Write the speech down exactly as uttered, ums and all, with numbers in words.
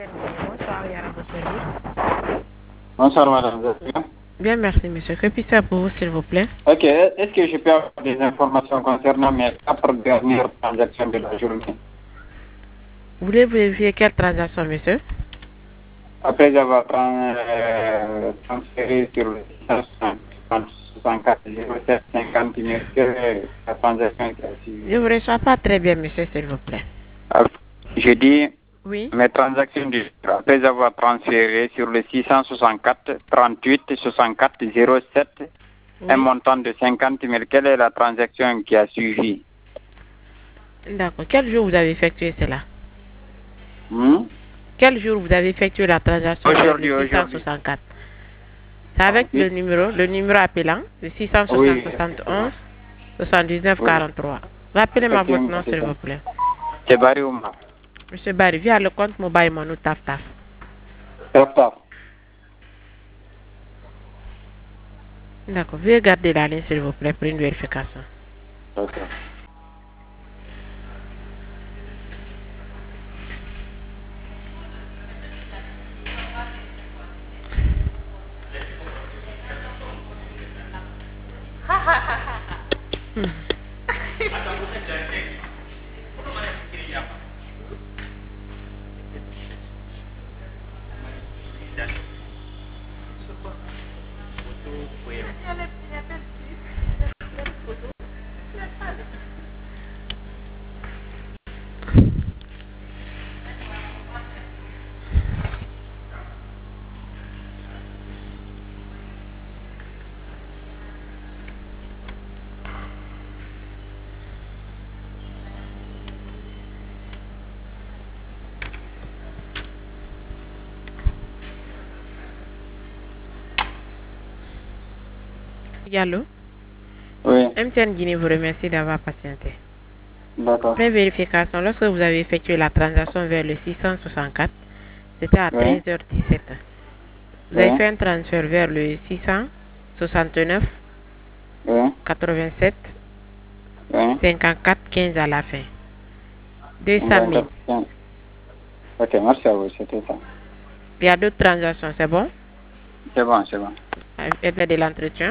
Bonsoir, il y a votre service. Bonsoir madame, vous allez bien? Bien, merci monsieur. Que puis-je faire pour vous, s'il vous plaît? Ok, est-ce que je peux avoir des informations concernant mes quatre dernières transactions de la journée? Vous voulez vérifier quelle transaction, monsieur? Après avoir tran euh, transféré sur le six cent soixante-quatre zéro sept cinquante mille, quelle est la transaction qui a suivi? Je ne vous reçois pas très bien, monsieur, s'il vous plaît. Je dis oui. Mes transactions du après avoir transféré sur le six cent soixante-quatre trente-huit soixante-quatre zéro sept oui. Un montant de cinquante mille. Quelle est la transaction qui a suivi? D'accord. Quel jour vous avez effectué cela? hmm? Quel jour vous avez effectué la transaction Aujourd'hui, sur le six cent soixante-quatre? C'est avec oui. le numéro, le numéro appelant, le six cent soixante, soixante-onze, soixante-dix-neuf, quarante-trois. Rappelez-moi votre nom, s'il vous plaît. C'est Barry Oumar. Monsieur Barry, via le compte mobile Monou Taf Taf. Taf Taf. D'accord. Veuillez garder la ligne, s'il vous plaît, pour une vérification. D'accord. Hmm. Diallo. Oui. M T N Guinée vous remercie d'avoir patienté. D'accord. Après vérification, lorsque vous avez effectué la transaction vers le six cent soixante-quatre, c'était à oui. treize heures dix-sept. Vous oui. avez fait un transfert vers le six cent soixante-neuf, oui. quatre-vingt-sept, oui. cinquante-quatre, quinze à la fin. deux cent mille. Ok, merci à vous, c'était ça. Il y a d'autres transactions, c'est bon? C'est bon, c'est bon. Avec de l'entretien.